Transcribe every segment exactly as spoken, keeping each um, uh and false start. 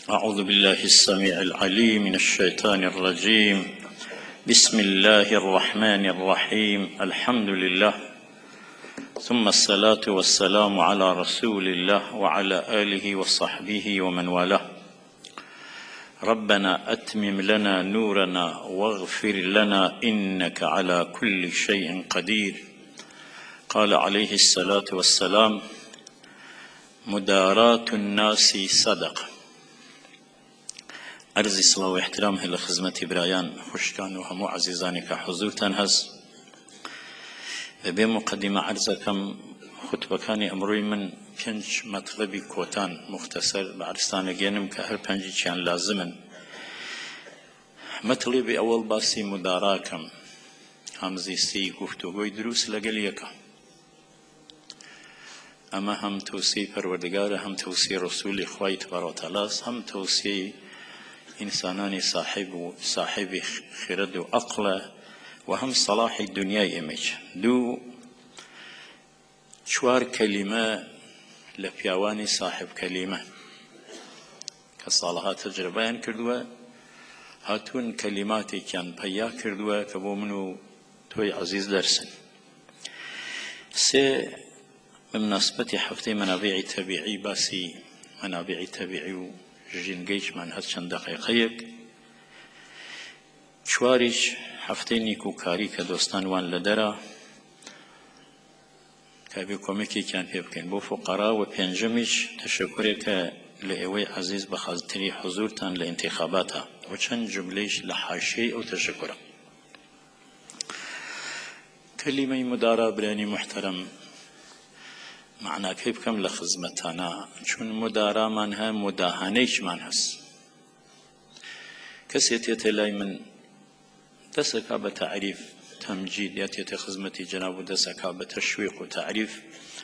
أعوذ بالله السميع العليم من الشيطان الرجيم. بسم الله الرحمن الرحيم. الحمد لله ثم الصلاة والسلام على رسول الله وعلى آله وصحبه ومن والاه. ربنا أتمم لنا نورنا واغفر لنا إنك على كل شيء قدير. قال عليه الصلاة والسلام: مداراة الناس صدقة. عرض صلاة و احترام هل خدمت برایان خوشکان و همو عزیزانی که حضورتان هست. به مقدمه عرضکم خطبکانی امروی من پنج مطلبی کوتان مختصر بعرستان گینم که هر پنجی چیان لازمن. مطلب اول باسی مداراکم همزیستی گفتگوی دروس لگل یکم. اما هم توصیه پروردگار، هم توصیه رسول خواهی تبارک و تعالی، هم توصیه انسانان صاحب و صاحب خرد و عقل و هم صلاح دنیای امیج. دو چوار کلمه لپیاوانی صاحب کلمه که صالحا تجربه کردوه، هاتون کلماتی کن پیا کردوه که بو منو توی عزیز درسن. سه بمناسبة حفظ منابع طبيعي باسي منابع طبيعي و جنگيش من هست چند دقیقیک. چوارش هفته نیکوکاری که دوستان وان لدرا که بی کمکی کن پی بکن بو فقرا. و پنجمش تشکری که لئوی عزیز بخاطر حضورتان لانتخاباتا و چند جملهش لحاشی او تشکرم. کلمه مدارا برانی محترم معنى كيف كم لخدمتنا چون مدارا منها مداهنيش من هست. كسيت يتلاي من دسكا بتعريف تمجيد يتي خدمتي جناب دسكا بتشويق وتعريف.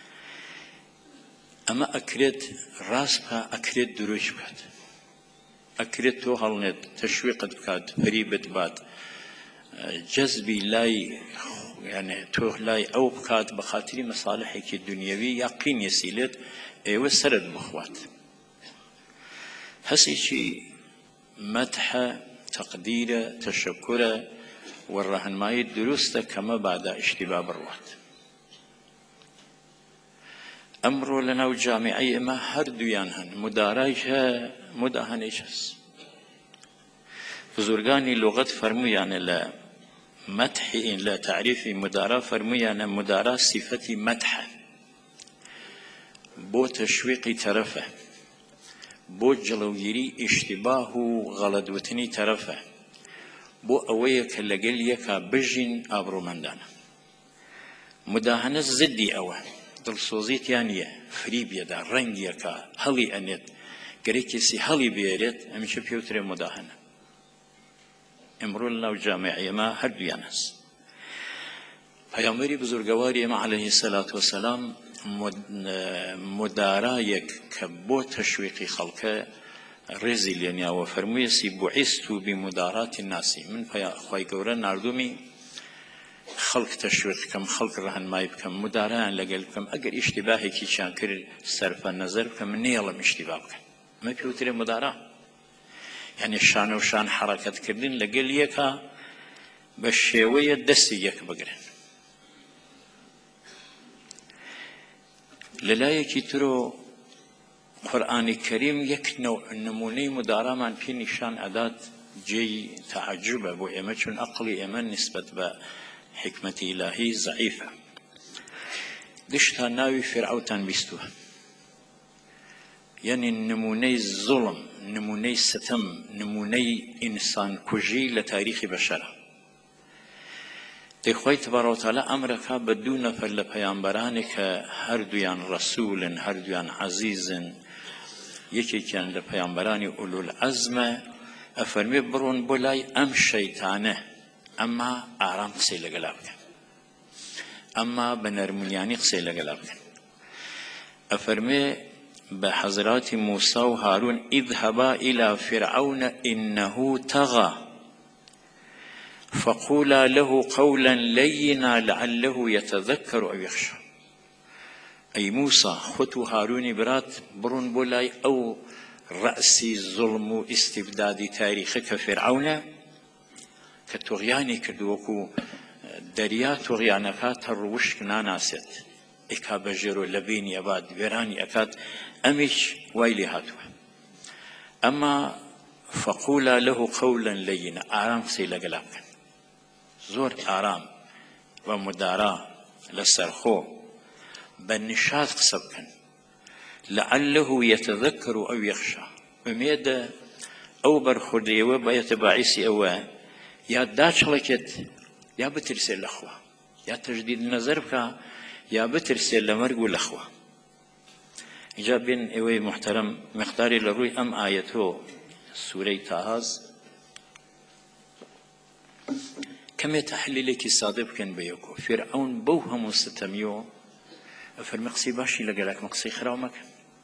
اما اكريت راسبها اكريت دروش بات اكريت تو هالنت تشويق بكات فريبت بات جذبي لاي يعني توه لاي او بكات بخاطري مصالحك الدنيوي يقين يسيلت ايوه سرد بخوات هسي شي مدح تقدير تشكر والرهن ماي دروسته كما بعد اشتباه بروات امر لنا وجامعي ما هردو يانهن مدارايشها مداهنيشس بزرگانی لغت فرمویان لا مدح إن لا تعريف مدارا فرميانا مدارا صفتي مدح بو تشويق طرفه بو جلوگيري اشتباه غلطوتني طرفه بو اويك لقل يكا بجين ابرو مندانا. مداهنة زدي اوه دلسوزيت يانيه فريب يدا رنگ يكا هلي انت گريكسي هلي بيريت امشي بيوتري مداهنة. امرو الله و جامعی ما هر دویان هست. پیامبری بزرگواری ما علیه الصلاة والسلام مدارایک که با تشویق خلقه رزیلینیا و فرمویسی بعثت بمدارات الناس. من خواهی گوره نردومی خلق تشویق کم خلق رهن مای بکم مداران لگل بکم اگر اشتباهی کی چان کرد صرف نظر بکم نیلم اشتباه بکم ما پیوتر مدارا يعني الشان وشان حركة كردين لقل يكا بالشيوية دستي يك بقرن للايكي ترو قرآن الكريم يك نوع نموني مدارا من في نشان أداة جي تعجب أبو إيمتشن أقلي إيمان نسبة بحكمة إلهي ضعيفة دشتها ناوي فرعوتان بيستوها يعني نموني الظلم نموني ستم نموني إنسان كجي لتاريخ بشرة تخوي تبارك وتعالى أمرك بدون فل پیامبرانك هردويان رسول هردويان عزيز يكي كان لپیامبران أولو العزم أفرمي برون بولاي أم شيطانه أما آرام قسي لقلابك أما بنرملياني قسي لقلابك أفرمي بحضرات موسى وهارون اذهبا إلى فرعون إنه طغى فقولا له قولا لينا لعله يتذكر أو يخشى. أي موسى خطو هاروني برات برون بولاي أو ڕەسی زوڵم و ئیستیبدادی تاریخی کە فێرعەونە کە تۆغیانی کردووەکو دەریا تۆغیانەکە تەڕوشک ناناسێت ئێکا بەژێرۆ لە بینی ئەبات وێرانی ئەکات ئەمیش وای لێ هاتووە ئەمما فەقولا له قەولا لەینا ئارام قسەی لەگەڵا بکەن زۆر ئارام بە مدارا لەسەرخۆ بە نشاط قسە بکەن لعله يتذكر أو يخشى بميدا أو برخديوة بيت باعثي أو يا داش لكت يا بترسل الأخوة يا تجديد النظر بك يا بترسل لمرق الأخوة إجابين إوي محترم مقداري لروي أم آيته سورة تاهاز كم يتحللك صادق كان بيوكو فرعون بوهم وستميو فرمقسي باشي لقلك مقصي خراومك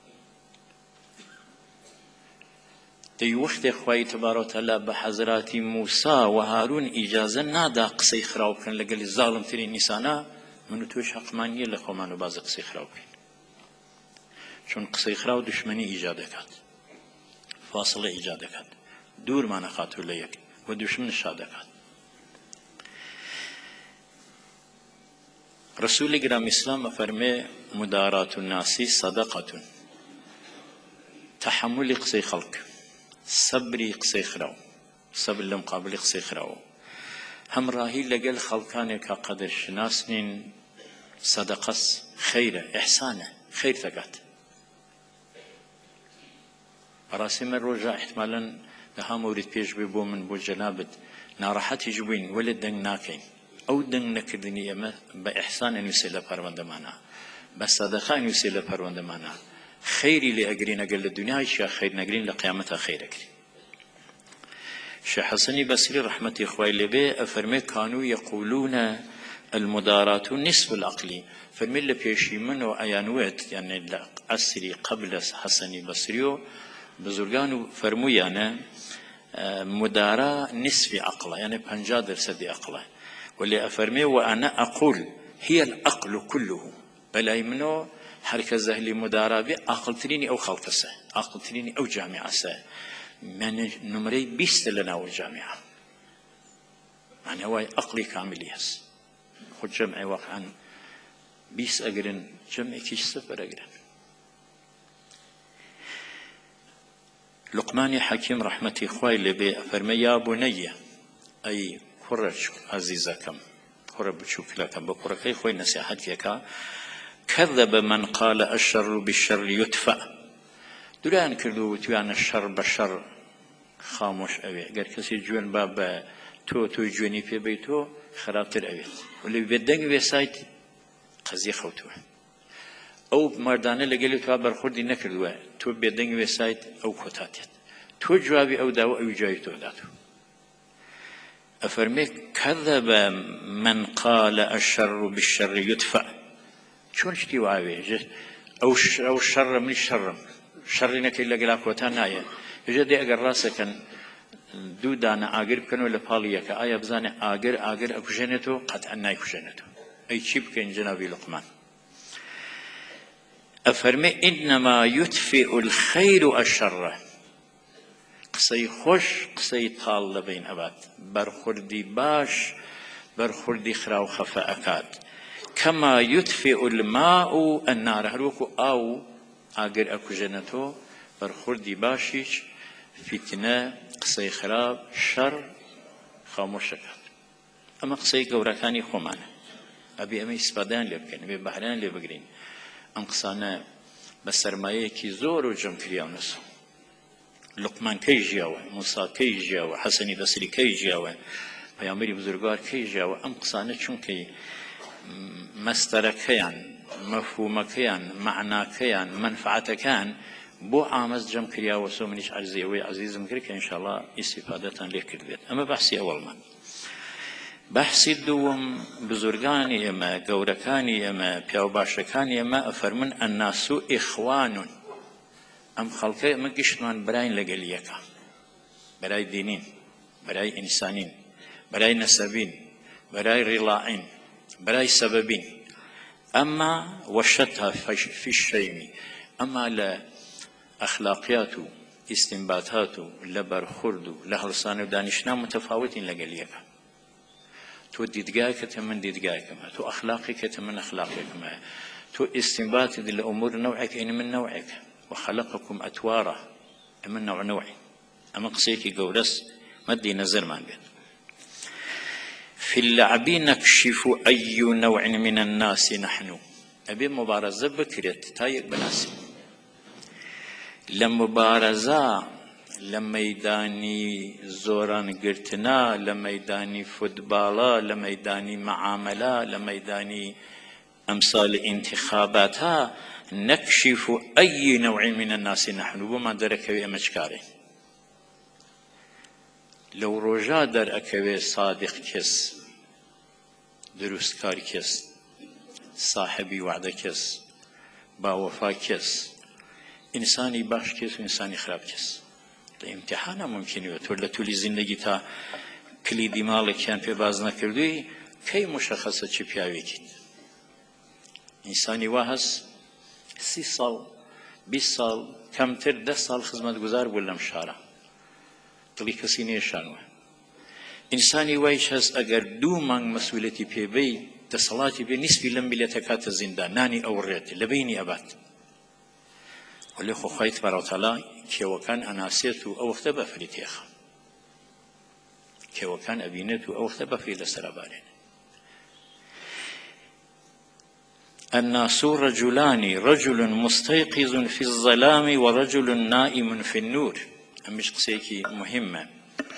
دي وقت اخوائي تبارك وتعالى بحضرات موسى وهارون اجازة نادا قصي خراوكن لقل الظالم تري نسانا منو توش حقمانية لخومانو باز قصي خراوكن چون قصي خراو دشمني ايجادكات فاصلة ايجادكات دور ما نخاتو ليك ودشمن شادكات رسول گرام اسلام فرمي مدارات الناس صدقة تحمل قصي خلق صبري قصي خراو صبر لمقابل قصي خراو هم راهي لقل خلقانك قدر شناسنين صدقس خير إحسانه خير ثقات راسم الرجاء احتمالا لها مورد بيش بيبو من بو جنابت ناراحتي جبين ولا دنگ ناكين او دنگ نکردنی اما با احسان انویسی لپروندمانا با صدقه انویسی لپروندمانا خیری لأگرین اگر لدنیا ایشیا خیر نگرین لقیامتا خیر اگرین شیخ حسنی بصری رحمتی اخوای لبه افرمه کانو یقولون المدارات نصف العقلی فرمه لپیشی منو ایانویت یعنی لأسری قبل حسنی بصریو بزرگانو فرمو یعنی مدارا نصف عقله يعني پنجاه درصد عقله واللي أفرمي وأنا أقول هي العقل كله بلا منو حركة اللي مدارا بي عقل تريني أو خلقسه عقل تريني أو جامعة سه من نمري بيست لنا والجامعة يعني هو عقلي كامل يس خد جمعي واقعا بيس أقرن جمعي كيش صفر أقرن لقمان حكيم رحمتي خوي لبي أفرمي يا بني أي كرش عزيزكم كرب شوكلكم بكركي خوي نصيحتك كذب من قال الشر بالشر يدفع دوران كردو توان الشر بالشر خاموش أوي قال كسي جوان باب تو تو جواني في بيتو خرابتر أوي واللي بدنك بسايت قزي خوتوه او مردانه لګلی تو برخوردی نکردوه تو بدنګ وسایت او کوتاتیت تو جوابي او داو او جاي تو داتو افرمي كذب من قال الشر بالشر يدفع شلون شتي واوي او او الشر من الشر شر نك الا قلا كوتانايا يجدي اگر راسك دو دانا اگر كن ولا باليك ايا بزانه اگر اگر اكجنتو قطعا نايكجنتو اي شيب كان جنابي لقمان أفرمي إنما يدفئ الخير الشر قصي خوش قصي طال بين أباد برخوردي باش برخوردي خراو خفاءكات كما يدفئ الماء النار هلوكو أو أجر أكو جنتو برخوردي باشيش فتنة قصي خراب شر خاموشكات أما قصي قوركاني خمانة أبي أمي سبادان لبكين أبي بحران لبقرين ام قسانه بسرمایه کی زور و جمع کریانس لقمان کی جیاوه موسی کی جیاوه حسنی بصری کی جیاوه پیامبری بزرگوار کی جیاوه ام قسانه چون کی مسترکیان مفهومکیان معناکیان منفعتکان بو عامز جمع کریاوه سو منیش عزیزی و عزیزم کری که ان شاء الله استفاده لیک کردید اما بحثی اول من بحثی دوم بزرگانی اما گورکانی اما پیاوباشکانی اما افرمون الناس اخوان ام خلقه اما گشتمان برای لگلیکا برای دینین برای انسانین برای نسبین برای رلاعین برای سببین اما وشتها في الشيم اما لاخلاقيات ئیستینباتات و لە بەرخورد و لە هەڵسان و دانیشتنا متەفاوتین لەگەل یەکە. تۆ دیدگایەکەتە من دیدگایەکەمە، تۆ ئەخلاقێکەتە من ئەخلاقێکمە، تۆ ئیستینباتت لە ئومور نەوعێک ئین من نەوعێکە. وخەلەقەکم ئەتوارە، ئەمە نەوع نەوعین. ئەمە قسەیەکی گەورەس مەدی نەزەرمان بێت. في اللعب نكشف أي نوع من الناس نحن. أبي مبارزة بكرت تايق بناسي لمبارزة لميداني زوران قرتنا، لميداني فوتبالا، لميداني معاملة، لميداني أمثال انتخاباتها، نكشف أي نوع من الناس نحن. وما دركوي أمشكاري لو روجا در أكوي صادق كس، دروست كار كس، صاحبي وعده كس، باوفا كس، إنساني باش كس وإنساني خراب كس. امتحانا ممكن يوت ولا تولي زندگي تا كليدي مالك كان في بازنا كردوي كي مشخصة چي بياويكيت. إنساني واهس سي سال بيس سال كمتر ده سال خدمت گزار ولا مشارة دڵی کەسی نێشانوە. ئینسانی وایش هەست ئەگەر دوو مانگ مەسئولەتی پێبەی دەسەڵاتی بێ نیسبی لەم میلەتە کاتە زیندان نانی ئەوڕێت لە بینی ئەبات. وەلێ خۆ خوای تبارەک و تەعالا کێوەکان ئەناسێت و ئەو وەختە بەفری تێخە، کێوەکان ئەبینێت و ئەو وەختە بەفری لەسەر ئەبارێت. الناس رجلان، رجل مستيقظ في الظلام ورجل نائم في النور. أمش قصيكي مهمة.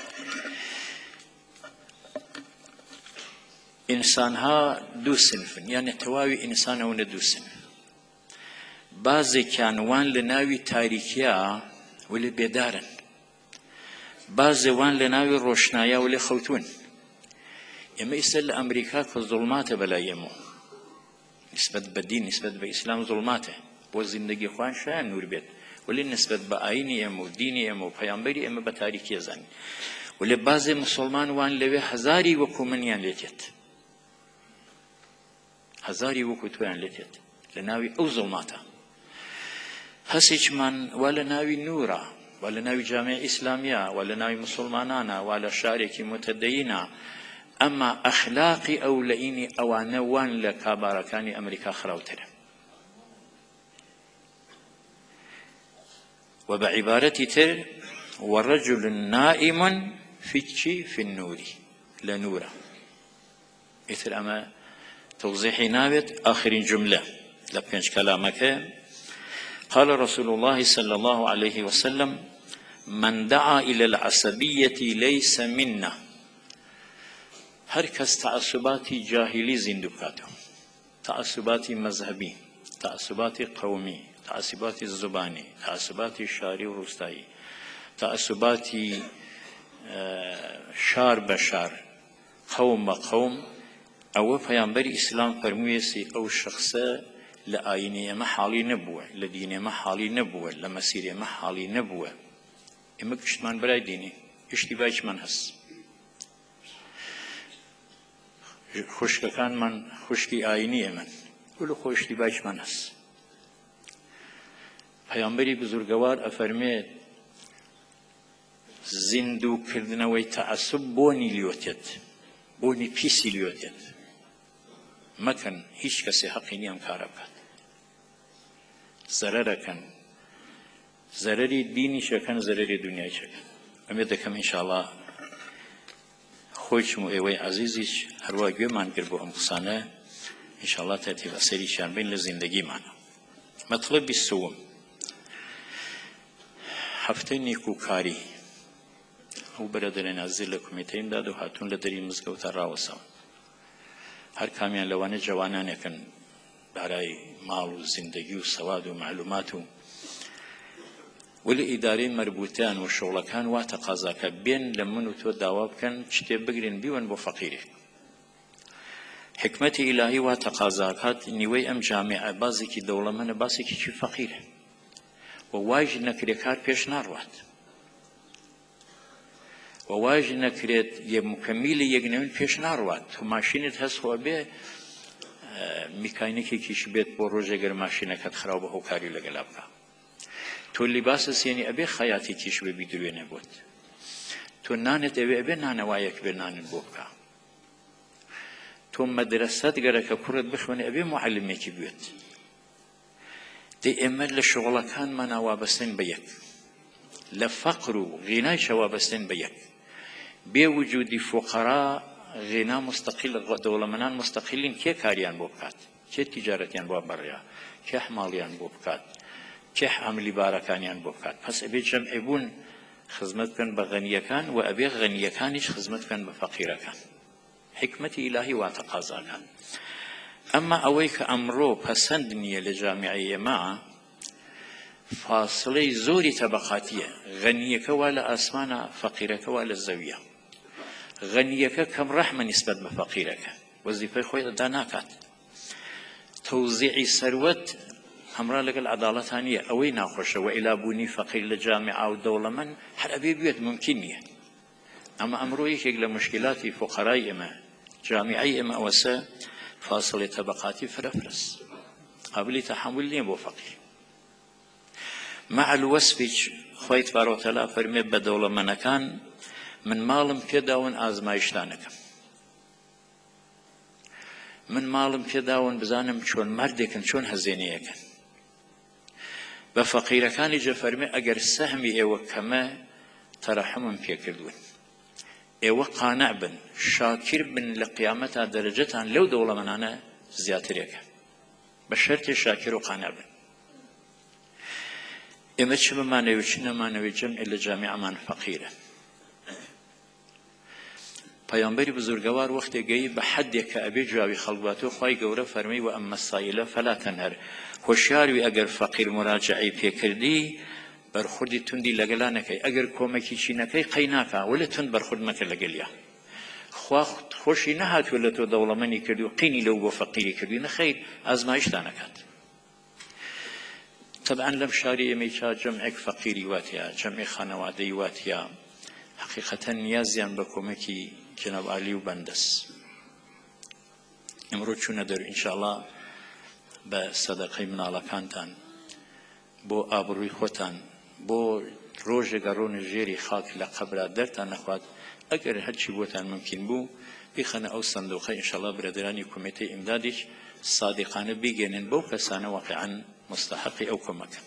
إنسانها دو صنف، يعني تواوي إنسان هون دو صنف. بعضي كانوان لناوي تاريكيا ولي بيدارن، بعضي وان لناوي روشنايا ولي خوتون. إما يسأل أمريكا كظلمات بلا يمو نسبة بالدين، نسبة بإسلام ظلماته وزندگي خوان شان نور بيت، ولي نسبة بآيني أمو ديني أمو بيامبري أما بتاريكي زاني. ولي بعضي مسلمان وان لوي هزاري وكو منيان ليتيت، هزاري وكو تويان ليتيت لناوي أو ظلماته. هسيج من ولا ناوي نورا، ولا ناوي جامعة إسلامية، ولا ناوي مسلمانانا، ولا شاركي متدينة. أما أخلاقي أو لئيني أو نوان لكاباركاني أمريكا خراوتر. وبعبارتي تر ورجل نائم في في النور لنورا. إثر أما توضيحي نابت آخر جملة لبينش كلامك. قال رسول الله صلى الله عليه وسلم من دعا إلى العصبية ليس منا. هر کس تعصباتی جاهلی زندوکاتو، تعصباتی مذهبی، تعصباتی قومی، تعصباتی زبانی، تعصباتی شاری و روستایی، تعصباتی شار بشار، قوم بقوم. او پیامبر اسلام فرمویسی او شخصه لآینه ما حالی نبوه، لدینه ما حالی نبوه، لمسیره ما حالی نبوه. اما کشتمان برای دینی اشتباهش من هست. خوشکەکان من خوشکی ئاینیە من وەلو خۆ اشتیباهیش من هەست. پەیامبەری بزورگەوار ئەفەرمێت زیندووکردنەوەی تەعەسسوب بۆنی لێوتێت، بۆنی پیسی لێوتێت. مەکەن، هیچ کەسێ حەقی نییە ئەم کارە بکات. زەرەرەکەن، زەرەری دینیشەکەن، زەرەری دونیایشەکەن. ئەمێ دەکەم ئینشاءڵڵا خۆشم و ئێوەی عەزیزیش هەروە گوێمان کرد بۆ ئەم قسانە ئینشاءڵڵا تەرتیبە سەریشیان بین لە زیندەگیمانە. مەطلەبی سووم هەفتەی نیکوکاری. ئەو بەرەدەرە نازیر لە کۆمیتەیمدا و هاتوون لە دەری مزگەوتە ڕاوەسەوە. هەر کامیان لەوانە جوانانێکن بارای ماڵ و زیندەگی و سەواد و معلومات و ولی ئیدارەی مەربوطیان و شغڵەکان وا تەقازاکە بێن لە من و تۆ داوا بکەن شتێ بگرن بیوەن بۆ فەقیرێک. حکمەتی ئیلاهی وا تەقازاکات نیوەی ئەم جامعە بازێکی دەوڵەمەندە باسێکیی فەقیرە و واژ نەکرێت کار پێش ناڕوات و واژ نەکرێت یە مکەمیلی یەکنەوەین پێش ناڕوات. تو ماشینت هەست خۆ بێ میکانیکێکیش بێت بۆ ڕۆژێگەر ماشینەکەت خراو بە هۆکاری لەگەڵا بکە. تۆ تۆ لیباسە سێنی ئەبێ خەیاتی تیش بە بیدروێنێ بۆت تۆ نانت ئەوێ ئەبێ نانەوایەک بێ نانت بۆ بکە تۆ مەدرسەت گەرەکە کوڕت بخوێنێ ئەبێ معلمێکی بێت دەی ئێمە لە شغڵەکانمان وابەستین بە یەک لە فەقر و غینایشە وابەستین بە یەک بێ وجودی فوقەرا غینا مستەقیل دەوڵەمەندان مستەقیلین کێ کاریان بۆ بکات کێ تیجارەتیان بۆ بڕیا کێ حماڵیان بۆ بکات کێ عەملی بارەکانیان بۆ بکات پس ئەبێ جەمعی بوون خزمەت بکەن بە غەنیەکان و ئەبێ غەنیەکانیش خزمەت بکەن بە فەقیرەکان حکمەتی ئیلاهی وا تەقازاکان ئەمما ئەوەی کە ئەمڕۆ پەسەند نییە لە جامیعەی ئێمە فاصلەی زۆری تەبەقاتیە غەنیەکە وا لە ئاسمانە فەقیرەکە وا لە زەویە غەنیەکە کەم ڕەحمە نیسبەت بە فەقیرەکە وەزیفەی خۆی ئەدا ناکات تەوزیعی سەروەت هەمڕا لەگەڵ عەداڵەتان نییە ئەوەی ناخۆشە وئیلا بوونی فەقیر لە جامیعە و دەوڵەمەند هەر ئەبێ بێت ممکن نییە ئەمە ئەمڕۆ یەکێک لە مشکلاتی فوقەرای ئێمە جامیعەی ئێمە ئەوەسە فاصلەی تەبەقاتی فرەفرەس قابلی تەحەمل نییە بۆ فەقیر مع الوەسفی خۆی تبارەک و تەعالا فەرمێ بە دەوڵەمەندەکان من ماڵم پێداون ئازمایشتانەکەم من ماڵم پێداون بزانم چۆن مەردێکن چۆن هەزێنەیەکن بە فەقیرەکانی جە فەرمێ ئەگەر سەهمی ئێوە کەمە تەرەحەمم پێکردوون ئێوە قانع بن شاکر بن لە قیامەتا دەرەجەتان لەو دەوڵەمەندانە زیاترێکە بە شەرتێ شاکر و قانع بن ئێمە چ بمانەوێت چ نەمانەوێت جەمعی لە جامیعەمان فەقیرە پەیامبەری بزرگەوار وەختێک گەی بە حەدێک کە ئەبێ جواوی خەڵک باتەوە خوای گەورە فەرمێی وە ئەممە السائیلە فەلا تەنهەر هۆشیاروی ئەگەر فەقیر مراجعەی پێکردی بەرخوردی توندی لەگەڵا نەکەی ئەگەر کۆمەکی چینەکەی قەی ناکا وەلە تند بەرخورد مەکە لەگەڵیا خوا خۆشی نەهاتووە لە تۆ دەوڵەمەندی کردی و قینی لەو بۆ فەقیری کردی نەخەیر ئازمایشتان نەکات طبعا لەم شاری ئێمەی چا جەمعێک فەقیری واتیە جەمعی خانەوادەی واتیە حقیقەتەن نیازیان بە کۆمەکی جناب عالی و بەندەس ئەمڕۆ چوونە دەرو ئینشاءڵڵا بە سەدەقەی مناڵەکانتان بۆ ئابڕووی خۆتان بۆ ڕۆژێک ڕۆنە ژێری خاک لە قەبرا دەرتان نەخوات ئەگەر هەرچی بۆتان ممکن بوو بیخەنە ئەو سندوقە ئینشاءڵڵا برادرانی کۆمێتەی ئیمدادیش سادقانە بیگەنن بەو کەسانە واقعاً مستحقی ئەو کۆمەکە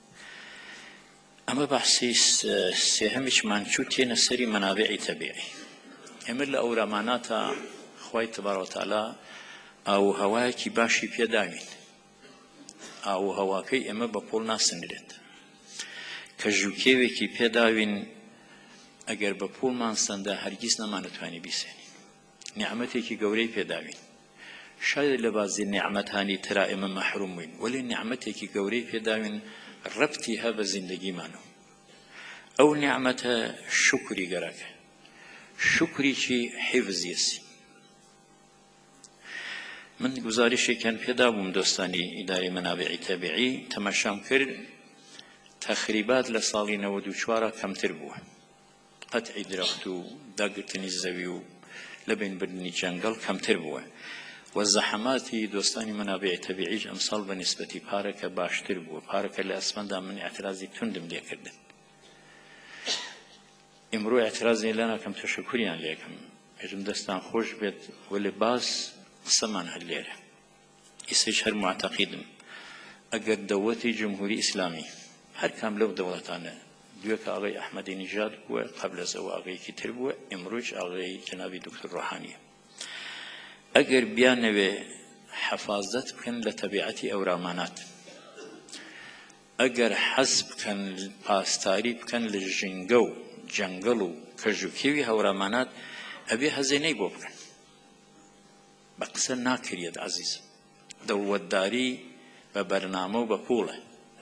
ئەمە بەحسی سێهەمیشمان چوو تێنە سەری مەنابعی تەبیعی ئێمە لە ئەوراماناتە خوای تبارەک و تەعالا ئاو و هەوایەکی باشی پێداوین ئاو و هەواکەی ئێمە بە پۆڵ ناسنرێت کە ژووکێوێکی پێداوین ئەگەر بە پۆڵمان سەندا هەرگیز نەمانەتوانی بیسێنین نیعمەتێکی گەورەی پێداوین شاید لە بازی نیعمەتانی ترا ئێمە مەحروم بووین وەلی نیعمەتێکی گەورەی پێداوین ڕەبتی هە بە زیندەگیمانەوە ئەو نیعمەتە شوکری گەرەکە شوکریکی حیفزیەسی من گزارشێکیان پێدا بووم دۆستانی ئیداری مەنابعی تەبیعی تەماشام کرد تەخریبات لە ساڵی نەوەد و چوارە کەمتر بووە قەتعی درەخت و داگرتنی زەوی و لەبینبردنی جەنگەڵ کەمتر بووە و زەحەماتی دۆستانی مەنابعی تەبیعیش ئەمساڵ بە نیسبەتی پارەکە باشتر بووە پارەکە لە ئەسماندا من ئەعترازی توندم لێکردن ئیمڕۆ ئەعترازی لە ناکەم تەشەکوریان لێکم هێژم دەستان خۆش بێت وەلی باز قسەمان هەر لێرە ئیسەیش هەر معتەقیدم ئەگەر دەوڵەتی جمهوری ئیسلامی هەر کام لەو دەوڵەتانە دوێکە ئاغای ئەحمەدی نیژاد بووە قەبلەز ئەوە ئاغایەکی تر بووە ئیمڕۆیش ئاغای جەنابی دکتۆر ڕۆحانیە ئەگەر بیانەوێ حەفاظەت بکەن لە تەبیعەتی ئەورامانات ئەگەر حەز بکەن پاسداری بکەن لە ژینگە و جەنگەڵ و کەژوکێوی هەورامانات ئەبێ هەزێنەی بۆ بکەن بە قسە ناکرێت عەزیز دەوڵەتداری بە بەرنامە و بە پوڵە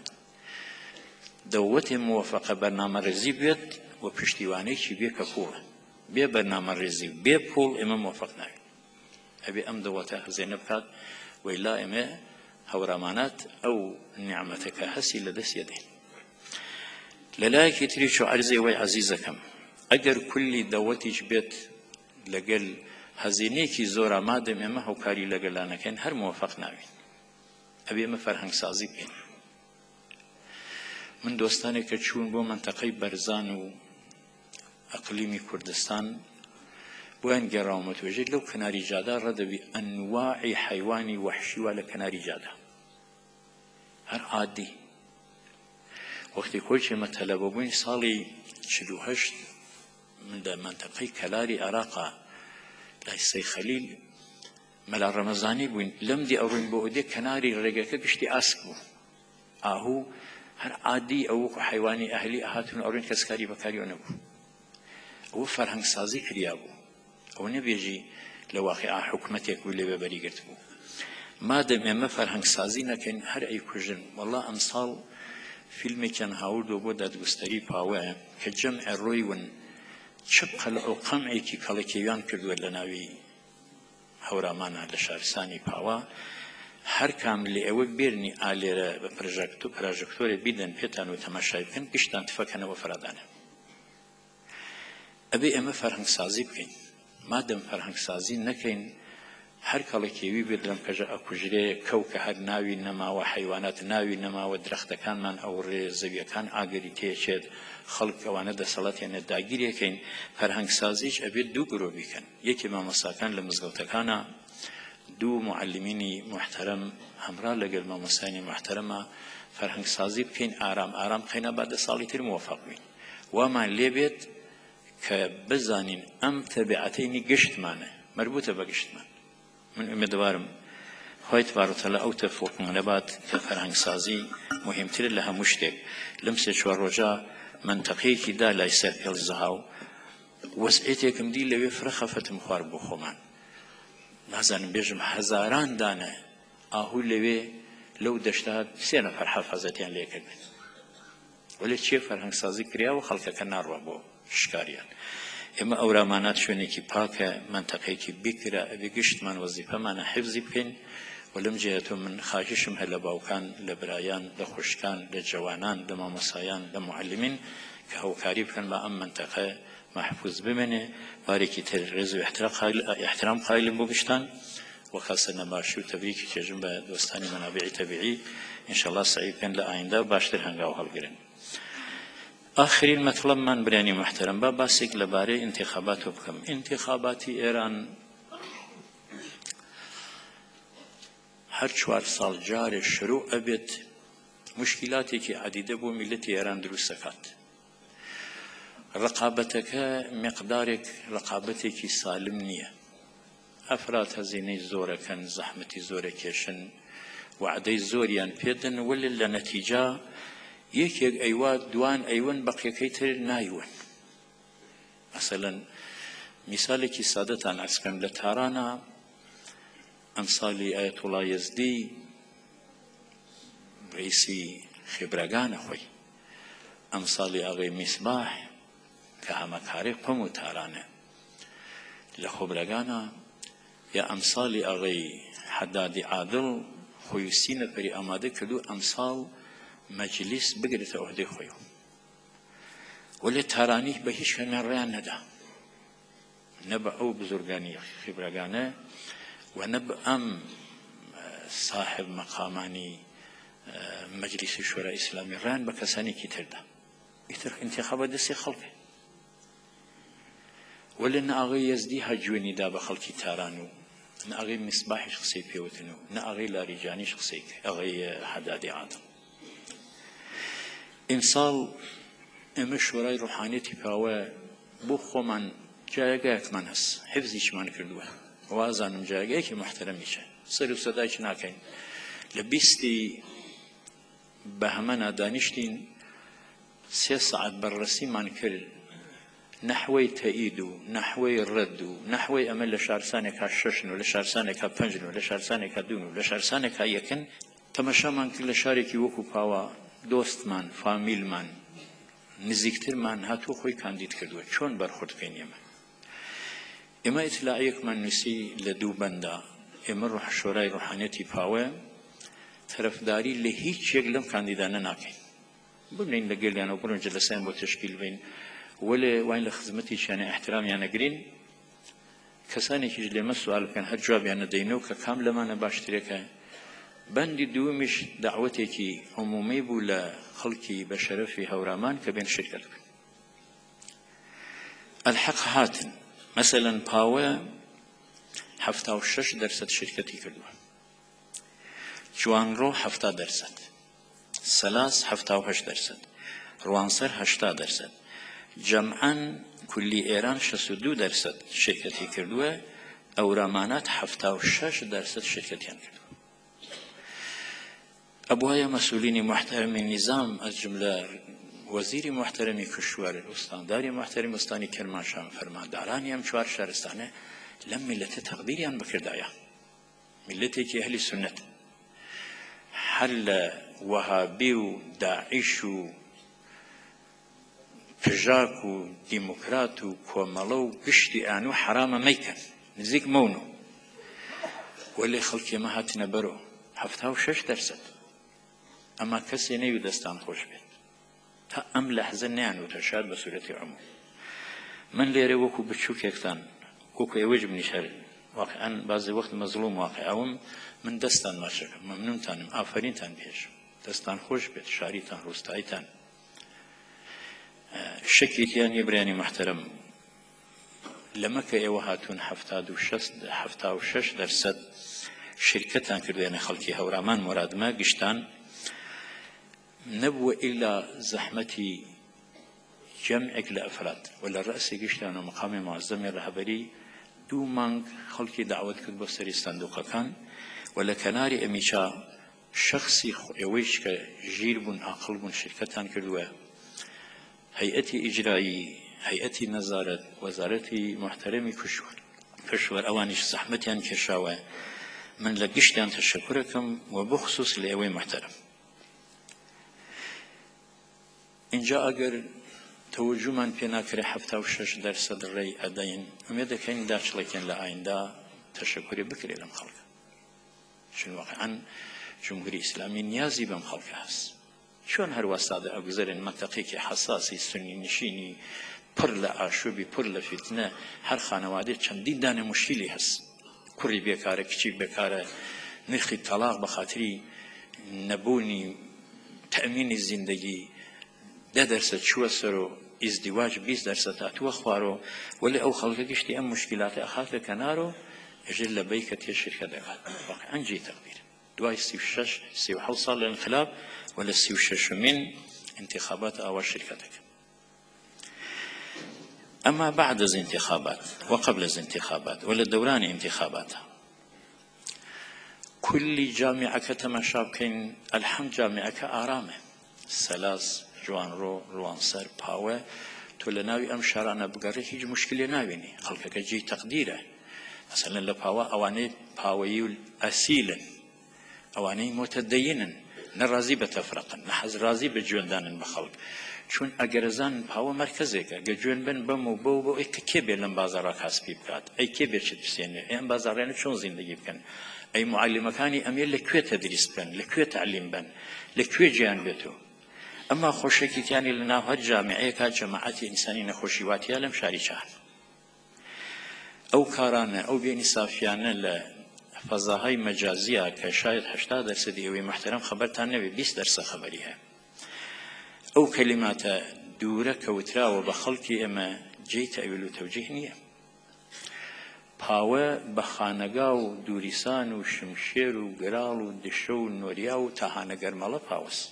دەوڵەتێ موەفەقە بەرنامەڕێزی بێت و پشتیوانەیەکی بێ کە پوڵە بێ بەرنامەڕێزی بێ پوڵ ئێمە موەفەق ناوین ئەبێ ئەم دەوڵەتە هەزێنە بکات وەیلا ئێمە هەورامانات ئەو نیعمەتەکە هەسی لە دەستێ دێن لە لایەکی تریش و عەرزەی وەی عەزیزەکەم ئەگەر کولی دەوڵەتیش بێت لەگەل هەزینەیەکی زۆرە مادەم ئێمە هەوکاری لەگەڵانەکەین هەر موەفەق ناوین ئەبێ ئێمە فەرهەنگسازی بکەین من دۆستانێک کە چوون بۆ منتەقەی بەرزان و ئەقلیمی کوردستان بۆیان گەڕاومە توێژێت لەو کەناری جادا ڕەدەبی ئەنواعی حەیوانی وەحشی وا لە کەناری جادا هەر عادی وەختی خۆی چێمە تەلەبە بووین ساڵی چل و هەشت من لە منتەقەی کەلاری عێراقا لای سەی خەلیل مەلا ڕەمەزانی بووین لەم دی ئەوڕین بۆ ئەودێ کەناری ڕێگەکە گشتی ئاسک بوو ئاهوو هەر عادی ئەو حەیوانی ئەهلی ئەهاتون ئەوڕین کەسکاری بەکاریەوە نەبوو ئەوە فەرهەنگسازی کریا بوو ئەوە نەبێژی لە واقعا حکومەتێک بوو لێ بەبەری گرت بوو مادەم ئێمە فەرهەنگسازی نەکەین هەر ئەیکوژن وەڵا ئەم ساڵ فیلمێکیان هاوردۆ بۆ دادگستەری پاوەیە کە جەمعە ڕۆی ون چبقە لە ئەو قەمعێکی کەڵەکێویان کردووە لە ناوی هەورامانە لە شارستانی پاوە هەر کام لێ ئەوە بێرنی ئالێرە بە پراژەکتۆرە بیدەن پێتان و تەماشای بکەن گشتان تفەکەنەوە فەرادانە ئەبێ ئێمە فەرهەنگسازی بکەین مادەم فەرهەنگسازی نەکەین هەر کەڵەکێوی بێت لەم کەژە ئەکوژرێ کەو کە هەر ناوی نەماوە حەیوانات ناوی نەماوە درەختەکانمان ئەوڕێ زەویەکان ئاگری تێچێت خەڵک ئەوانە دەسەڵاتیانە داگیرێکەین فەرهەنگسازیش ئەبێت دوو گرۆ بیکەن یەکی مامۆستاکان لە مزگەوتەکانە دوو معلمینی محتەرەم هەمڕا لەگەڵ مامۆستایانی محتەرەمە فەرهەنگسازی بکەین ئارام ئارام بکەینە با دە ساڵی تر موەفەق بین وامان لێبێت کە بزانین ئەم تەبیعەتەینی گشتمانە مربوطە بە گشتمان من ئومێدوارم خۆی تبارەک و تەعالا ئەو تەفەقمانە بات کە فەرهەنگسازی مهمترە لە هەموو شتێک لەم سێ چوار ڕۆژە منتەقەیەکی دا لای سەر پێڵزەهاو وەسعێتێکم دی لەوێ فرە خەفەتم خوارد بۆ خۆمان نازانم بێژم هەزاران دانە ئاهوو لەوێ لەو دەشتا سێ نەفەر حەفەزەتیان لێکردن وەلێ چیە فەرهەنگسازی کراوە خەڵکەکە ناڕوە بۆ شکاریان ئێمە ئەورامانات شوێنێکی پاکە منتەقەیەکی بیکرا ئەبێ گشتمان وەزیفەمانە حیفزی بکەین و لەم جێهەتۆ من خاژشم هەیە لە باوکان لە برایان لە خوشکان لە جوانان لە مامۆسایان لە معلمین کە هەوکاری بکەن بە ئەم منتەقە محفوظ بمێنێ بارێکی تر ڕێز و احترام قایلم بۆ گشتان وخاصة نباشي وتبريك كجنب دوستاني منابعي تبعي إن شاء الله سعيد كان لآيندا باشتر هنگاو هلگرن آخرین مطلب من برانی محترم با باسێک لەبارەی انتخابات بکەم انتخاباتی ئێران هەر چوار ساڵ جارێ شروع ئەبێت مشکلاتێکی عەدیدە بۆ میلەتی ئێران دروست دەکات ڕقابەتەکە مقدارێک ڕقابەتێکی سالم نییە ئەفراد هەزینەی زۆرەکەن زەحمەتی زۆرەکێشن وعدەی زۆریان پێدەن وەلی لە نەتیجە یەکێک ئەیوا دوان ئەیون بەقیەکەی تر نایون مەسەلەن میسالێکی سادەتان ئەسکەم لە تارانە ئەم ساڵی ئایەتوڵا یەزدی ڕئیسی خێبرەگانە خۆی ئەم ساڵی ئاغای میسباح کە هەمەکارێک پەم و تارانە لە خۆبرەگانە یا ئەم ساڵی ئاغای حەدادی عادڵ خۆی سینەپەری ئامادە کردو ئەم ساڵ مەجلیس بگرێتە عەهدەی خۆی وەلێ تارانی بە هیچ کەمیان ڕێیان نەدا نە بە ئەو بزرگانی خێبرەگانە و نە بە ئەم صاحب مەقامانی مەجلیسی شورای ئیسلامی ڕێیان بە کەسانێکی تردا ئیتر انتخابە دەستی خەڵکە وەلێ نە ئاغای یەزدی هەجوێنی دا بە خەڵکی تاران و نە ئاغای میسباحیش قسەی پێوتن و نە ئاغای لاریجانیش قسەی ئاغای حەدادی عادڵ ئیمساڵ ئێمە شورای ڕوحانیەتی پاوە بۆ خۆمان جایگایەکمان هەست حیفزیشمان کردووە وازانم جایگایەکی محتەرەمیشە سەر و سەدایش ناکەین لە بیستی بەهەمەنا دانیشتین سێ سەعات بەڕەسیمان کرد نەحوەی تەئید و نەحوەی ڕەد و نەحوەی ئەمە لە شارستانێکا شەشن و لە شارستانێکا پەنجن و لە شارستانێکا دوون و لە شارستانێکا یەکن تەمەشامان کرد لە شارێکی وەکو پاوە دۆستمان فامیلمان نزیکترمان هاتووە خۆی کاندید کردووە چۆن بەرخورد بکەین ئێمە ئێمە ئیتلاعیەکمان نووسی لە دوو بەندا ئێمە ڕوح شۆرای ڕوحانیەتی پاوە تەرەفداری لە هیچ یەک لەم کاندیدانە ناکەین ببنین لەگەڵیانەوە بڕۆن جەلسەیان بۆ تشکیل بین وەلێ وای لە خزمەتیشیانە احترامیان نەگرین کەسانێکیش لێمە سوال بکەن هەر جوابیان نەدەینەوە کە کام لەمانە باشترێکە بەندی دووەمیش داوەتێکی عمومی بوو لە خەڵکی بە شەرەفی هەورامان کە بێن شرکت بکەن. الحەق هاتن مەسەلەن پاوە هەفتا و شەش دەرسەد شرکەتی کردووە، جوانڕۆ هەفتا دەرسەد، سەلاس هەفتا و هەشت دەرسەد، ڕوانسەر هەشتا دەرسەد، جەمعەن کولی ئێران شەست و دوو دەرسەد شرکەتی کردووە، ئەورامانات هەفتا و شەش دەرسەد شرکەتیان کردووە. ئەبوایە مەسئولینی محتەرمی نظام ئەز جملە وەزیری محتەرمی کشور، ئوستانداری محتەرمی ئوستانی کەرمانشاه، فەرماندارانی ئەم چوار شارستانە لەم میلەتە تەقدیریان بکردایە. میلەتێکی ئەهلی سونەت هەر لە وەهابی و داعیش و پژاک و دیموکرات و کۆمەڵە و گشتی ئانوو حرامە مەیکەن نزیک مەونۆ، وەلێ خەڵکی ئەمە هاتنە بەرۆ هەفتا و شەش دەرسەد. ئەما کەسێ نەوی دەستان خۆش بێت تا ئەم لەحزە نیانوتە شاد بە سوورەتی عموم. من لێرە وەکو بچووکێکتان وەکو ئێوەش منیش هەر واقعاً بازی وەخت مەزڵوم واقعاوم من دەستان ماشەکەم، مەمنونتانم، ئافەرینتان پێشم، دەستان خۆش بێت، شاریتان ڕووستایتان. شەکێکیان یە برایانی محتەرەم لەمە کە ئێوە هاتوون هەفتا و شەش دەرسەد شرکەتان کردوێنە خەڵکی هەورامان مرادمە گشتان نەبووە ئیلا زەحمەتی جەمعێک لە ئەفراد ولا ڕەسی گشتیان و مەقامی معەزەمی ڕەهبەری دوو مانگ خەڵکی داوەت کرد بۆ سەری سندوقەکان و لە کەناری ئەمیچا شەخسی ئێوەیش کە ژیر بوون عاقڵ بوون شرکەتان کردووە، هەیئەتی ئیجرایی، هەیئەتی نەزارەت، وەزارەتی محتەرەمی کشور ئەوانیش زەحمەتیان کێشاوە. من لە گشتیان تەشەکورەکەم و بۆ خصوص لە ئێوەی محتەرەم. اینجا ئەگەر تەوەجومان پێ ناکرێ هەفتا و شەش دەرسەد ڕێی ئەدەین، ئومێ دەکەین داچڵێکیان لە ئایندا تەشەکوری بکرێ لەم خەڵکە، چون واقعاً جمهوری ئیسلامی نیازی بەم خەڵکە هەست. چۆن هەروە سادە ئەگوزارن منتەقێکی حەساسی سنی نشینی پڕ لە ئاشوبی پڕ لە فیتنە هەر خانەوادێ چەندین دانە مشکلی هەست، کوڕی بێکارە، کچی بێکارە، نرخی تەلاق بە خاتری نەبوونی تەمینی زیندگی ده دەرسەد چووە سەر و ئیزدیواج بیست دەرسەد هاتووە خوارۆ، وەلی ئەو خەڵکە گشتی ئەم مشکلاتە ئەخاتە کەنار و ئەژێ لە بەی کە تێ شرکە دەکات. واقعاً جێی تەقدیر دوای سی و شەش سی و حەوت ساڵ لە انقلاب ولا سی و شەشمین انتخابات ئاوا شرکەتەکە. أما بعد الانتخابات وقبل الانتخابات ولا دوران انتخابات كل جامعة تماشا بكين الحمد جامعة آرامة سلاس جوانرو روانسر باوة تولناوي أم شارعنا بقرة هيج مشكلة ناويني خلقك جي تقديره مثلا لباوة أواني باويول أسيلا أواني متدينا نرازي بتفرقا نحز رازي بجواندان بخلق چون اگرزان پاو مرکزه که جوان بن بمو بو بو ای که بیر لن بازار کسبی بکات ای که بیر چه بسینه این بازارانه چون زندگی بکن ای معلم کانی امیل لکوی تدریس بکن لکوی تعلیم بن لکوی جان بتو اما خوشکی کانی لنا هر جامعه که جماعت انسانی نخوشیواتی علم شاری چهار او کارانه او بین صافیانه ل فضاهای مجازیه که شاید هشتاد درصد اوی محترم خبرتان نبی بیست درصد خبریه او كلمات دوره كوتراوه بخلقي اما جي تأويل وتوجيه نيه پاوه بخانقا و دوريسان و شمشير و قرال و دشو و نوريا و تهانقر مالا پاوس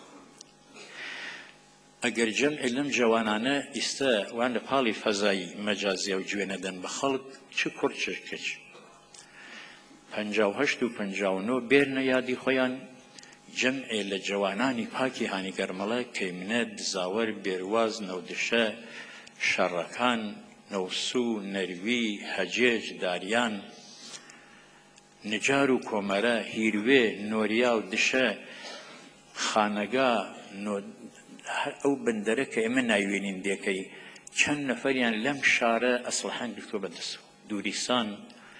اگر جمع لم جوانانه استا وان لپالي فضاي مجازي و جوينه دن بخلق چه كر چه كچ پنجاو هشت و پنجاو نو بيرن يادي خويان جمع لجوانانی پاکی هانی گرمله کیمنه دزاور بیرواز نودشه شرکان نوسو نروی حجیج داریان نجارو کومره هیروی نوریا و دشه خانگا نو او بندره که امن نایوینین دیکی چند نفریان لم شاره اصلحان دکتو بدسو دوریسان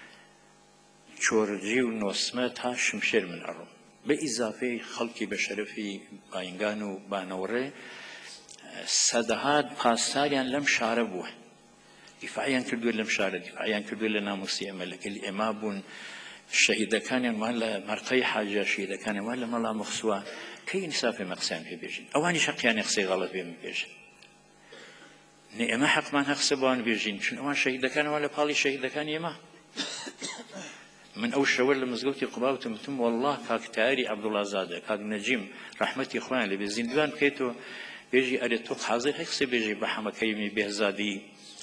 چورجی و نوسمه تا شمشیر من ارم بإضافه خلقی بشرفی باینگان و بانوره صدهات پاساریان لم شاره بوه دفاعیان کردو لم شاره دفاعیان کردو لناموسی عمل کلی اما بون شەهیدەکانیان وان لە مەرقەی حاجە شەهیدەکانیان وان لە مەڵا مەخسووە کەی ئینسافێ مەقسەیان پێ بێژین ئەوانی حەقیانی قسەی غەڵەت پێ بێژن نێ ئێمە حەقمان هە قسە بۆوان بێژین چون ئەوان شەهیدەکان وان لە پاڵی شەهیدەکان ئێمە من ئەو شەوە لە مزگەوتی قوبا وتم وتم وەڵڵا کاک تایری عەبدوڵازادە کاک نەجیم ڕەحمەتی خۆیان لەبێ زیندوان بکەیتەوە بێژی ئەرێ تۆ حاضر هەی قسە بێژی بە حەمەکەیمی بێهزادی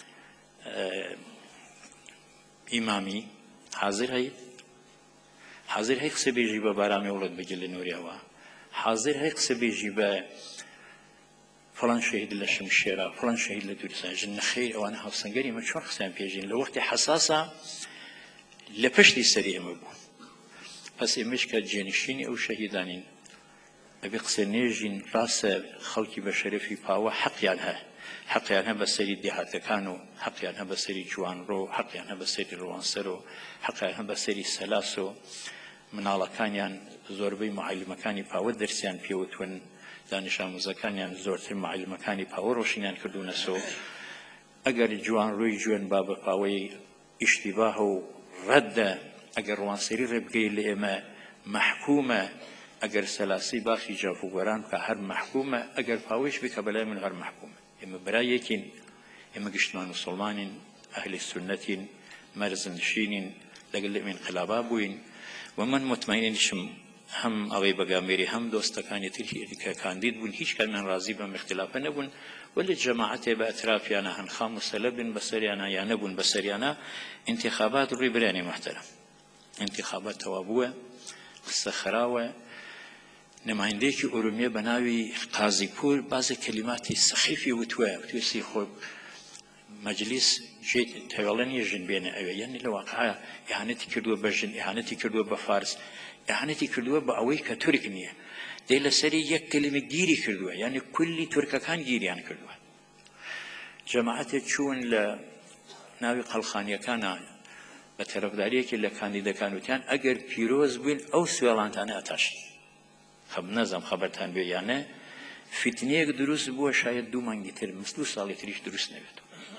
ئیمامی حاضر هەی حاضر هەی قسە بێژی بە بارامی وڵت بگی لە نووریەوە حاضر هەی قسە بێژی بە فڵان شەهید لە شمشێرە فڵان شەهید لە دوورسان ژن نەخێر ئەوانە هەڵسەنگەری مە چۆن قسەیان پێژین لە وەختی حەساسە لە پشتی سەری ئێمە بوو پس ئێمەش کە جێنشینی ئەو شەهیدانین ئەبێ قسە نێژین ڕاستە خەڵکی بە شەرەفی پاوە حەقیان هەیە حەقیان هە بەسەری دێهاتەکان و حەقیان هە بەسەری جوانڕۆ حەقیان هە بەسەری ڕوانسەر و حەقیان هە بەسەری سەلاس و مناڵەکانیان زۆربەی معلمەکانی پاوە دەرسیان پێوتون دانش ئامۆزەکانیان زۆرتر معلمەکانی پاوە ڕۆشنیان کردوونە سۆ ئەگەر جوانڕۆی جوێن با بە پاوەی ئیشتیباهە و ڕەدە ئەگەر ڕوانسەری ڕێبگەی لە ئێمە مەحکومە ئەگەر سەلاسی باخی جافوگەران کە هەر مەحکومە ئەگەر پاوەیش بکە بەلای من هەر مەحکومە ئێمە برایەکین ئێمە گشتمان موسڵمانین ئەهلی سونەتین مەرزنشینین لەگەڵ ئێمە انقلابا بووین و من مطمئنشم هەم ئەوەی بەگامێری هەم دۆستەکانی تری کە کاندید بوون هیچ کامیان ڕازی بەم اختلافە نەبوون ولی جەماعەتێ بە ئەترافیانە هەن خام و سەلە بن بەسەریانە یان نەبوون بەسەریانە انتخابات ڕووی برانی محتەرەم انتخابات تەوا بووە قسە خراوە نمایندەیەکی ئورومیە بە ناوی قازیپور بازی کەلیماتی سەخیفی وتووە وتوێسی خۆ مەجلیس تەواڵە نیە ژن بێنە ئەوێ یعنی لە واقعە ئیهانەتی کردووە بە ژن ئیهانەتی کردووە بە فارس ئیهانەتی کردووە بە ئەوەی کە تورک نییە دەی لەسەری یەک کەلیمە گیری کردووە یعنی کولی تورکەکان گیریان کردووە جەماعەتێک چوون لە ناوی قەڵخانیەکانە بە تەرەفداریەکی لە کاندیدەکان وتیان ئەگەر پیرۆز بووین ئەو سوێڵانتانە ئەتاشین خەب نەزانم خەبەرتان بێ یانە فتنەیەک دروست بووە شاید دوو مانگی تر دوو ساڵی تریش دروست نەبێت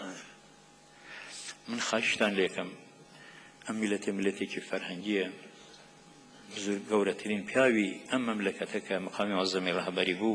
من خواهشتان لێکەم ئەم میلەتێ میلەتێکی فەرهەنگیە گەورەترین پیاوی ئەم مەملەکەتە کە مقامی عەزەمی ڕەهبەری بوو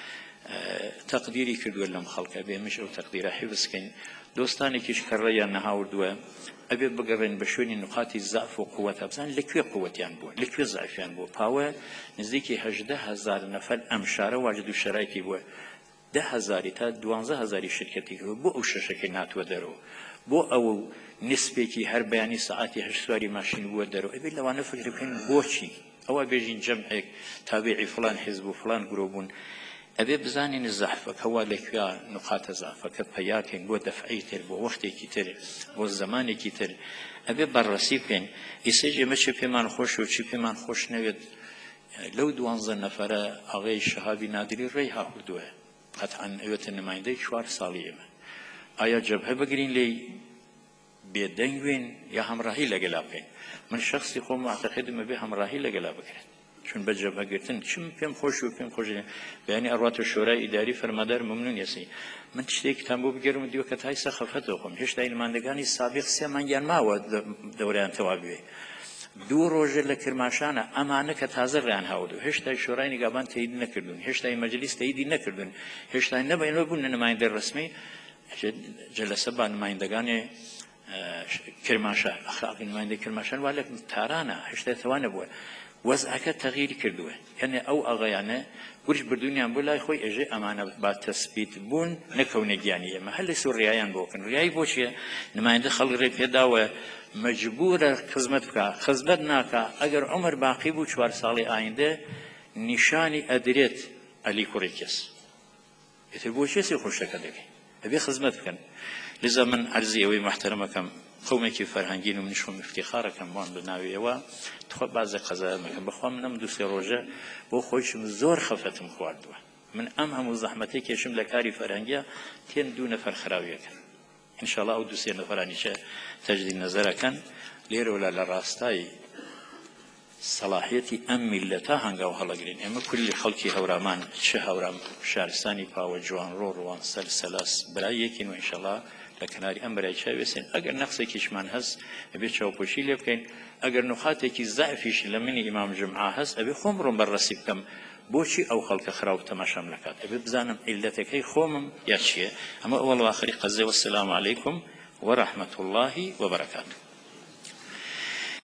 تەقدیری کردووە لەم خەڵکە بێمش ئەو تەقدیرە حیفزکەین دۆستانێکیش کە ڕێیان نەهاوردووە ئەبێ بگەڕێن بە شوێنی نقاتی زەعف و قووەتە بزان لەکوێ قووەتیان بووە لەکوێ زەعفیان بووە پاوە نزیکی هەژدە هەزار نەفەر ئەم شارە واجد و شەرایطی بووە ده هەزاری تا دوانزە هەزاری شرکەتی کردووە بۆ ئەو شەشەکەی ناتووە دەرەوە بۆ ئەو نسبێکی هەر بەیانی سەعاتی هەشت سواری ماشین بووە دەرەوە ئەبێ لەوانە فکر بکەین بۆچی ئەوە بێژین جەمعێک تابعی فڵان حیزب و فڵان گرۆ بوون ئەبێ بزانین زەعفەکە وا لەکوێ نقاتە زەعفەکە پەیاکەین بۆ دەفعی تر بۆ وەختێکی تر بۆ زەمانێکی تر ئەبێ بەڕەسی بکەین ئیسەج ئێمە چی پێمان خۆش و چی پێمان خۆش نەوێت لەو دوانزە نەفەرە ئاغای شەهابی نادری ڕێی هاوردووە قەتعاً ئەوێتە نمایندەی چوار ساڵی ئێمە ئایا جەبهە بگرین لێی بێدەنگوێن یا هەمڕاهی لەگەلا بکەین من شخصی خۆم معتەقدم ئەبێ هەمڕاهی لەگەلا بکرێت چون بە جەبهەگرتن چم پێم خۆش و پێم خۆش بەیانی ئەڕاتە شۆرای ئیداری فەرمادار مەمنون یەسی من شتێکتان بۆ بگەرم دیوە کە تای سەخەفەتەوە خۆم هێشتا نمایندەکانی سابق سێ مانگیان ماوە دەورەیان تەوا بوێ دوو ڕۆژە لە کرماشانە ئەمانە کە تازە ڕیان هاودو هێشتا شۆرای نیگابان تەیید نەکردوون هێشتا مەجلیس تەییدی نەکردوون هێشتا نەبەینەوە بوون نمایندە ڕسمی جەلسە با نمایندەکانی کرماشان ئەخلاقی نمایندەی کرماشان وا لە تارانە هێشتا تەوانە بووە وەزعەکە تەغییری کردووە یعنی ئەو ئاغایانە ورش بردوونیان بۆ لای خۆی ئێژێ ئەمانە با تەسبیت بوون نەکەونە گیانی ئێمە هەر لە سوور ڕیایان بۆکن ڕیایی بۆ چییە نمایندە خەڵک ڕێ پێداوە مەجبورە خزمەت بکە خزمەت ناکە ئەگەر عومر باقی بوو چوار ساڵی ئایندە نیشانی ئەدرێت ئەلی کوڕی کەس ئێتر بۆ چێسی خۆشەکە دەکەین ئەبێ خزمەت بکەن لذا من عەرزی ئەوەی محتەرەمەکەم قومێکی فەرهەنگین و منیش خۆم افتیخارەکەم وان بە ناویەوە تخوا بازێ قەزایەمەکەم بەخوا منەم دوو سێ ڕۆژە بۆ خۆیشم زۆر خەفەتم خواردووە من ئەم هەموو زەحمەتەی کێشم لە کاری فەرهەنگیە تێن دوو نەفەر خراویەکەن ئینشاءڵڵا ئەو دوو سێ نەفەرانیشە تەجدید نەزەرەکەن لێرەوە لە ڕاستای صلاحیەتی ئەم میلەتە هەنگاو هەڵەگرین ئێمە کولی خەڵکی هەورامان چه هەورام شارستانی پاوە جوانڕۆ ڕوانسەر سەلاس برایەکین و ئینشەڵا لە کەناری ئەم برای چاوی بێسین ئەگەر نەقسێکیشمان هەست ئەبێ چاوپۆشی لێ بکەین ئەگەر نوخاتێکی زائفیش لە منی ئیمام جمعە هەست ئەبێ خۆم ڕۆم بەڕەسی بکەم بۆچی ئەو خەڵکە خراو تەماشام نەکات ئەبێ بزانم عیلەتەکەی خۆمم یا چییە ئەمە ئەوەڵ و ئاخری قەزێ وەسەلام عەلەیکوم وەرەحمەتوڵڵاهی وەبەرەکاتوه